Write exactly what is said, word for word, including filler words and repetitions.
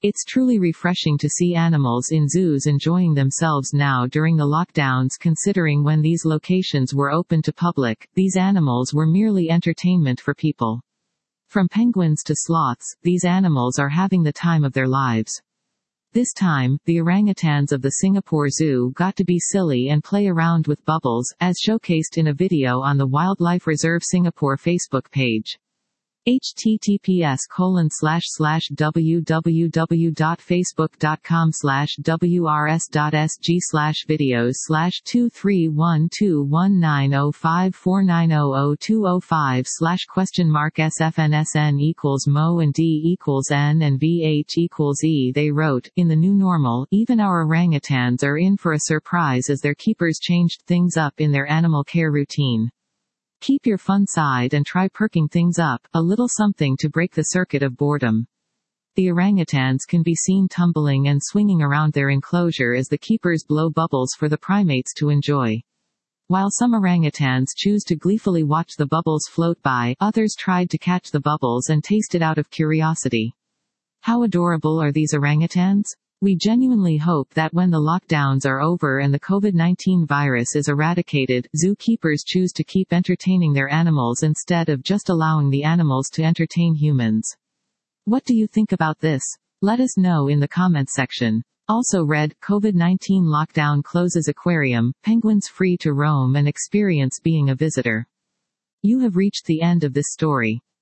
It's truly refreshing to see animals in zoos enjoying themselves now during the lockdowns, considering when these locations were open to public, these animals were merely entertainment for people. From penguins to sloths, these animals are having the time of their lives. This time, the orangutans of the Singapore Zoo got to be silly and play around with bubbles, as showcased in a video on the Wildlife Reserve Singapore Facebook page. https colon slash slash www.facebook.com slash wrs.sg slash videos slash two three one two one nine zero five four nine zero zero two zero five slash question mark sfnsn equals mo and d equals n and vh equals e. They wrote, in the new normal, even our orangutans are in for a surprise as their keepers changed things up in their animal care routine. Keep your fun side and try perking things up, a little something to break the circuit of boredom. The orangutans can be seen tumbling and swinging around their enclosure as the keepers blow bubbles for the primates to enjoy. While some orangutans choose to gleefully watch the bubbles float by, others tried to catch the bubbles and taste it out of curiosity. How adorable are these orangutans? We genuinely hope that when the lockdowns are over and the COVID nineteen virus is eradicated, zookeepers choose to keep entertaining their animals instead of just allowing the animals to entertain humans. What do you think about this? Let us know in the comments section. Also read, COVID nineteen lockdown closes aquarium, penguins free to roam and experience being a visitor. You have reached the end of this story.